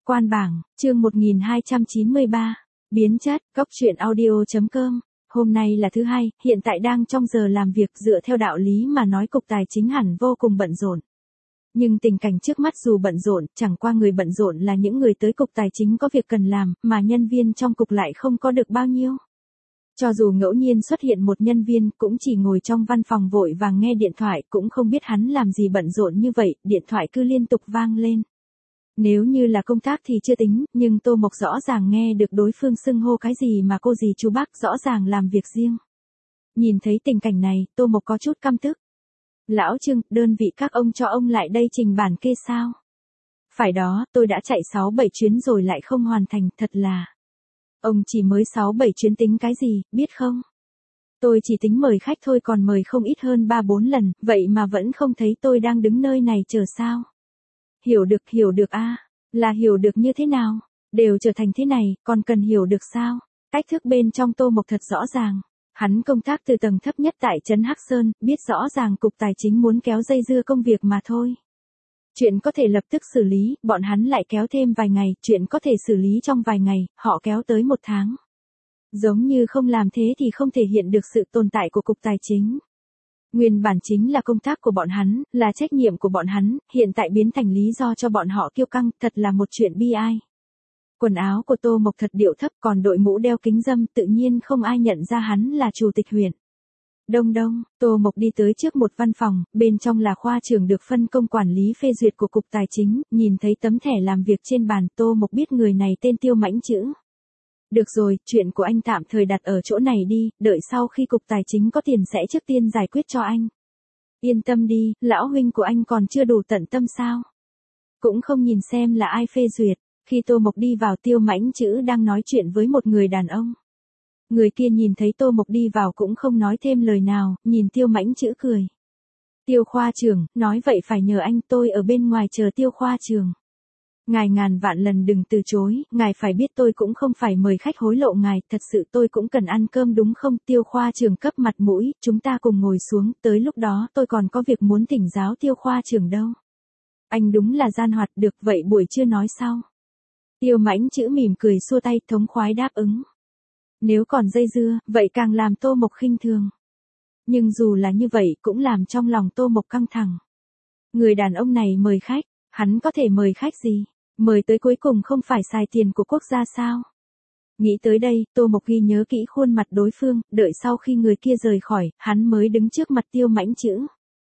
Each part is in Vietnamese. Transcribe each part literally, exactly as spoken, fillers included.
Quan bảng, chương một nghìn hai trăm chín mươi ba. Biến chất, góc truyện audio chấm com. Hôm nay là thứ hai, hiện tại đang trong giờ làm việc, dựa theo đạo lý mà nói cục tài chính hẳn vô cùng bận rộn. Nhưng tình cảnh trước mắt dù bận rộn, chẳng qua người bận rộn là những người tới cục tài chính có việc cần làm, mà nhân viên trong cục lại không có được bao nhiêu. Cho dù ngẫu nhiên xuất hiện một nhân viên, cũng chỉ ngồi trong văn phòng vội vàng nghe điện thoại, cũng không biết hắn làm gì bận rộn như vậy, điện thoại cứ liên tục vang lên. Nếu như là công tác thì chưa tính, nhưng Tô Mộc rõ ràng nghe được đối phương xưng hô cái gì mà cô dì chú bác rõ ràng làm việc riêng. Nhìn thấy tình cảnh này, Tô Mộc có chút căm tức. Lão Trương, đơn vị các ông cho ông lại đây trình bản kê sao? Phải đó, tôi đã chạy sáu bảy chuyến rồi lại không hoàn thành, thật là. Ông chỉ mới sáu bảy chuyến tính cái gì, biết không? Tôi chỉ tính mời khách thôi còn mời không ít hơn ba bốn lần, vậy mà vẫn không thấy tôi đang đứng nơi này chờ sao? Hiểu được, hiểu được a, à, là hiểu được như thế nào? Đều trở thành thế này, còn cần hiểu được sao? Cách thức bên trong Tô Mộc thật rõ ràng. Hắn công tác từ tầng thấp nhất tại trấn Hắc Sơn, biết rõ ràng cục tài chính muốn kéo dây dưa công việc mà thôi. Chuyện có thể lập tức xử lý, bọn hắn lại kéo thêm vài ngày, chuyện có thể xử lý trong vài ngày, họ kéo tới một tháng. Giống như không làm thế thì không thể hiện được sự tồn tại của cục tài chính. Nguyên bản chính là công tác của bọn hắn, là trách nhiệm của bọn hắn, hiện tại biến thành lý do cho bọn họ kiêu căng, thật là một chuyện bi ai. Quần áo của Tô Mộc thật điệu thấp, còn đội mũ đeo kính râm, tự nhiên không ai nhận ra hắn là chủ tịch huyện. Đông đông, Tô Mộc đi tới trước một văn phòng, bên trong là khoa trưởng được phân công quản lý phê duyệt của cục tài chính, nhìn thấy tấm thẻ làm việc trên bàn, Tô Mộc biết người này tên Tiêu Mãnh Chữ. Được rồi, chuyện của anh tạm thời đặt ở chỗ này đi, đợi sau khi cục tài chính có tiền sẽ trước tiên giải quyết cho anh. Yên tâm đi, lão huynh của anh còn chưa đủ tận tâm sao? Cũng không nhìn xem là ai phê duyệt. Khi Tô Mộc đi vào, Tiêu Mãnh Chữ đang nói chuyện với một người đàn ông. Người kia nhìn thấy Tô Mộc đi vào cũng không nói thêm lời nào, nhìn Tiêu Mãnh Chữ cười. Tiêu khoa trưởng, nói vậy phải nhờ anh, tôi ở bên ngoài chờ Tiêu khoa trưởng. Ngài ngàn vạn lần đừng từ chối, ngài phải biết tôi cũng không phải mời khách hối lộ ngài, thật sự tôi cũng cần ăn cơm đúng không? Tiêu khoa trưởng cấp mặt mũi, chúng ta cùng ngồi xuống, tới lúc đó tôi còn có việc muốn thỉnh giáo Tiêu khoa trưởng đâu. Anh đúng là gian hoạt, được vậy buổi trưa nói sau. Tiêu Mãnh Chữ mỉm cười xua tay, thống khoái đáp ứng. Nếu còn dây dưa, vậy càng làm Tô Mộc khinh thường. Nhưng dù là như vậy cũng làm trong lòng Tô Mộc căng thẳng. Người đàn ông này mời khách, hắn có thể mời khách gì? Mời tới cuối cùng không phải xài tiền của quốc gia sao? Nghĩ tới đây, Tô Mộc ghi nhớ kỹ khuôn mặt đối phương, đợi sau khi người kia rời khỏi, hắn mới đứng trước mặt Tiêu Mãnh Chữ.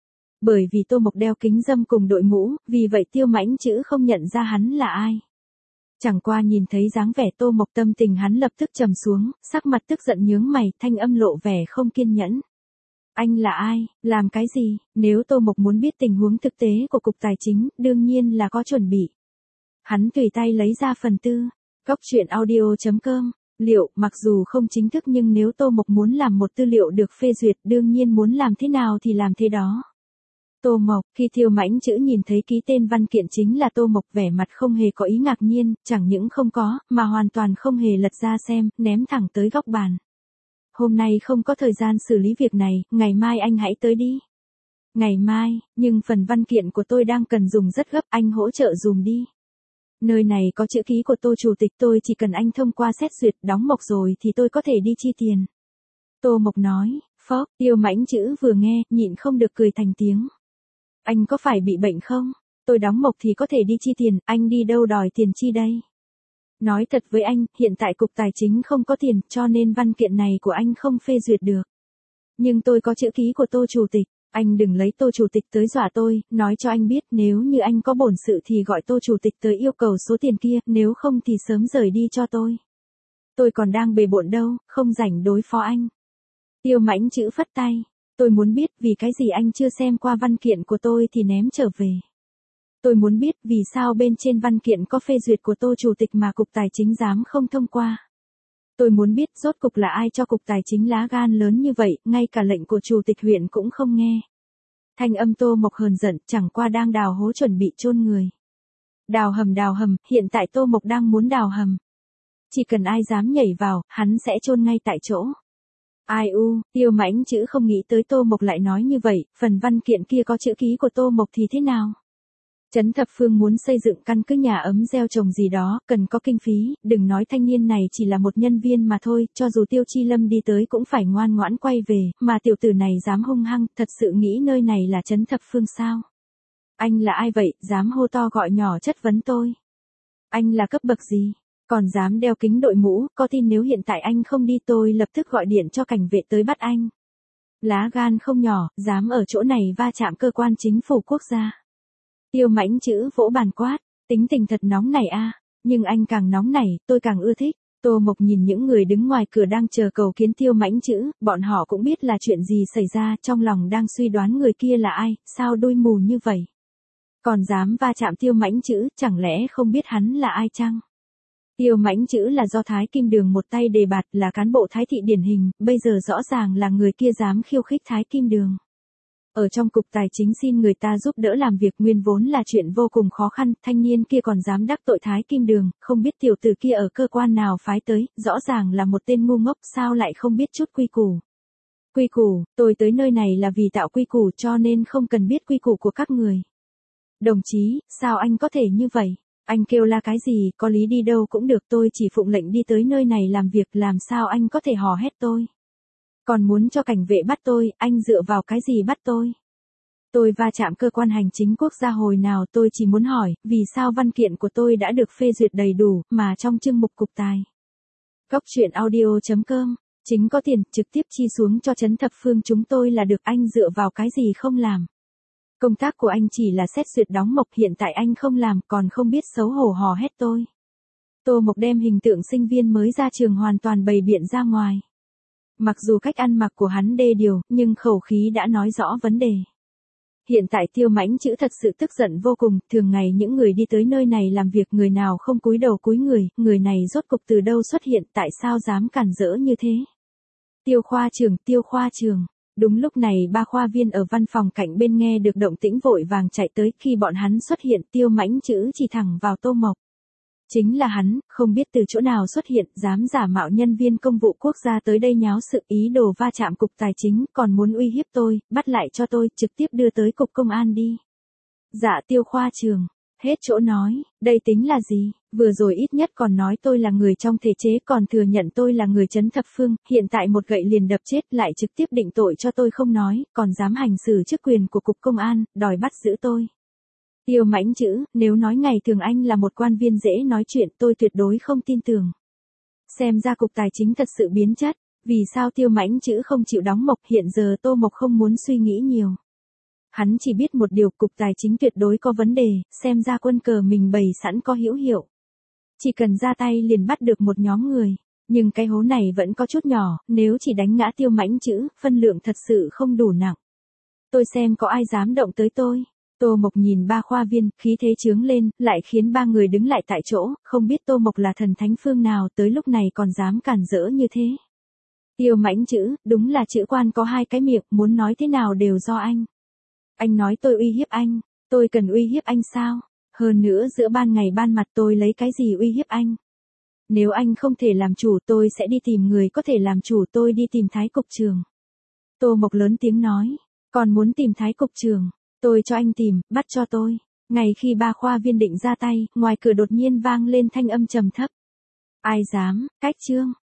Bởi vì Tô Mộc đeo kính râm cùng đội mũ, vì vậy Tiêu Mãnh Chữ không nhận ra hắn là ai. Chẳng qua nhìn thấy dáng vẻ Tô Mộc, tâm tình hắn lập tức trầm xuống, sắc mặt tức giận nhướng mày, thanh âm lộ vẻ không kiên nhẫn. Anh là ai, làm cái gì? Nếu Tô Mộc muốn biết tình huống thực tế của cục tài chính, đương nhiên là có chuẩn bị. Hắn tùy tay lấy ra phần tư, góc truyện audio chấm com, liệu, mặc dù không chính thức nhưng nếu Tô Mộc muốn làm một tư liệu được phê duyệt, đương nhiên muốn làm thế nào thì làm thế đó. Tô Mộc, khi Tiêu Mãnh Chữ nhìn thấy ký tên văn kiện chính là Tô Mộc, vẻ mặt không hề có ý ngạc nhiên, chẳng những không có, mà hoàn toàn không hề lật ra xem, ném thẳng tới góc bàn. Hôm nay không có thời gian xử lý việc này, ngày mai anh hãy tới đi. Ngày mai, nhưng phần văn kiện của tôi đang cần dùng rất gấp, anh hỗ trợ dùm đi. Nơi này có chữ ký của Tô chủ tịch, tôi chỉ cần anh thông qua xét duyệt, đóng mộc rồi thì tôi có thể đi chi tiền. Tô Mộc nói, phó, Tiêu Mãnh Chữ vừa nghe, nhịn không được cười thành tiếng. Anh có phải bị bệnh không? Tôi đóng mộc thì có thể đi chi tiền, anh đi đâu đòi tiền chi đây? Nói thật với anh, hiện tại cục tài chính không có tiền, cho nên văn kiện này của anh không phê duyệt được. Nhưng tôi có chữ ký của Tô chủ tịch, anh đừng lấy Tô chủ tịch tới dọa tôi, nói cho anh biết nếu như anh có bổn sự thì gọi Tô chủ tịch tới yêu cầu số tiền kia, nếu không thì sớm rời đi cho tôi. Tôi còn đang bề bộn đâu, không rảnh đối phó anh. Tiêu Mãnh Chữ phất tay. Tôi muốn biết vì cái gì anh chưa xem qua văn kiện của tôi thì ném trở về. Tôi muốn biết vì sao bên trên văn kiện có phê duyệt của Tô chủ tịch mà cục tài chính dám không thông qua. Tôi muốn biết rốt cục là ai cho cục tài chính lá gan lớn như vậy, ngay cả lệnh của chủ tịch huyện cũng không nghe. Thanh âm Tô Mộc hờn giận, chẳng qua đang đào hố chuẩn bị chôn người. Đào hầm đào hầm, hiện tại Tô Mộc đang muốn đào hầm. Chỉ cần ai dám nhảy vào, hắn sẽ chôn ngay tại chỗ. Ai u, Tiêu Mãnh Chữ không nghĩ tới Tô Mộc lại nói như vậy, phần văn kiện kia có chữ ký của Tô Mộc thì thế nào? Trấn Thập Phương muốn xây dựng căn cứ nhà ấm gieo trồng gì đó, cần có kinh phí, đừng nói thanh niên này chỉ là một nhân viên mà thôi, cho dù Tiêu Chi Lâm đi tới cũng phải ngoan ngoãn quay về, mà tiểu tử này dám hung hăng, thật sự nghĩ nơi này là Trấn Thập Phương sao? Anh là ai vậy, dám hô to gọi nhỏ chất vấn tôi? Anh là cấp bậc gì? Còn dám đeo kính đội mũ, có tin nếu hiện tại anh không đi tôi lập tức gọi điện cho cảnh vệ tới bắt anh. Lá gan không nhỏ, dám ở chỗ này va chạm cơ quan chính phủ quốc gia. Tiêu Mãnh Chữ vỗ bàn quát, tính tình thật nóng này a, nhưng anh càng nóng này, tôi càng ưa thích. Tô Mộc nhìn những người đứng ngoài cửa đang chờ cầu kiến Tiêu Mãnh Chữ, bọn họ cũng biết là chuyện gì xảy ra, trong lòng đang suy đoán người kia là ai, sao đôi mù như vậy. Còn dám va chạm Tiêu Mãnh Chữ, chẳng lẽ không biết hắn là ai chăng? Tiêu Mãnh Chữ là do Thái Kim Đường một tay đề bạt, là cán bộ Thái thị điển hình, bây giờ rõ ràng là người kia dám khiêu khích Thái Kim Đường. Ở trong cục tài chính xin người ta giúp đỡ làm việc nguyên vốn là chuyện vô cùng khó khăn, thanh niên kia còn dám đắc tội Thái Kim Đường, không biết tiểu tử kia ở cơ quan nào phái tới, rõ ràng là một tên ngu ngốc, sao lại không biết chút quy củ. Quy củ, tôi tới nơi này là vì tạo quy củ cho nên không cần biết quy củ của các người. Đồng chí, sao anh có thể như vậy? Anh kêu la cái gì, có lý đi đâu cũng được, tôi chỉ phụng lệnh đi tới nơi này làm việc, làm sao anh có thể hò hét tôi? Còn muốn cho cảnh vệ bắt tôi, anh dựa vào cái gì bắt tôi? Tôi va chạm cơ quan hành chính quốc gia hồi nào, tôi chỉ muốn hỏi, vì sao văn kiện của tôi đã được phê duyệt đầy đủ, mà trong chương mục cục tài. Cóc truyện audio chấm com, chính có tiền, trực tiếp chi xuống cho Trấn Thập Phương chúng tôi là được, anh dựa vào cái gì không làm? Công tác của anh chỉ là xét duyệt đóng mộc, hiện tại anh không làm, còn không biết xấu hổ hò hét tôi. Tô Mộc đem hình tượng sinh viên mới ra trường hoàn toàn bày biện ra ngoài. Mặc dù cách ăn mặc của hắn đê điều, nhưng khẩu khí đã nói rõ vấn đề. Hiện tại Tiêu Mãnh Chữ thật sự tức giận vô cùng, thường ngày những người đi tới nơi này làm việc người nào không cúi đầu cúi người, người này rốt cục từ đâu xuất hiện, tại sao dám cản rỡ như thế? Tiêu khoa trưởng, Tiêu khoa trưởng. Đúng lúc này ba khoa viên ở văn phòng cạnh bên nghe được động tĩnh vội vàng chạy tới, khi bọn hắn xuất hiện Tiêu Mãnh Chữ chỉ thẳng vào Tô Mộc. Chính là hắn, không biết từ chỗ nào xuất hiện, dám giả mạo nhân viên công vụ quốc gia tới đây nháo sự, ý đồ va chạm cục tài chính, còn muốn uy hiếp tôi, bắt lại cho tôi, trực tiếp đưa tới cục công an đi. Dạ Tiêu khoa trưởng, hết chỗ nói, đây tính là gì, vừa rồi ít nhất còn nói tôi là người trong thể chế, còn thừa nhận tôi là người Trấn Thập Phương, hiện tại một gậy liền đập chết, lại trực tiếp định tội cho tôi không nói, còn dám hành xử chức quyền của cục công an, đòi bắt giữ tôi. Tiêu Mãnh Chữ, nếu nói ngày thường anh là một quan viên dễ nói chuyện, tôi tuyệt đối không tin tưởng. Xem ra cục tài chính thật sự biến chất, vì sao Tiêu Mãnh Chữ không chịu đóng mộc, hiện giờ Tô Mộc không muốn suy nghĩ nhiều. Hắn chỉ biết một điều, cục tài chính tuyệt đối có vấn đề, xem ra quân cờ mình bày sẵn có hữu hiệu. Chỉ cần ra tay liền bắt được một nhóm người, nhưng cái hố này vẫn có chút nhỏ, nếu chỉ đánh ngã Tiêu Mãnh Chữ, phân lượng thật sự không đủ nặng. Tôi xem có ai dám động tới tôi. Tô Mộc nhìn ba khoa viên, khí thế chướng lên, lại khiến ba người đứng lại tại chỗ, không biết Tô Mộc là thần thánh phương nào, tới lúc này còn dám cản rỡ như thế. Tiêu Mãnh Chữ, đúng là chữ quan có hai cái miệng, muốn nói thế nào đều do anh. Anh nói tôi uy hiếp anh, tôi cần uy hiếp anh sao? Hơn nữa giữa ban ngày ban mặt tôi lấy cái gì uy hiếp anh? Nếu anh không thể làm chủ tôi sẽ đi tìm người có thể làm chủ, tôi đi tìm Thái cục trưởng. Tô Mộc lớn tiếng nói, còn muốn tìm Thái cục trưởng? Tôi cho anh tìm, bắt cho tôi. Ngay khi ba khoa viên định ra tay, ngoài cửa đột nhiên vang lên thanh âm trầm thấp. Ai dám, cách trương,